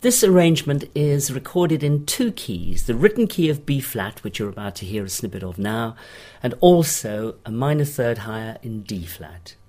This arrangement is recorded in two keys, the written key of B flat, which you're about to hear a snippet of now, and also a minor third higher in D flat.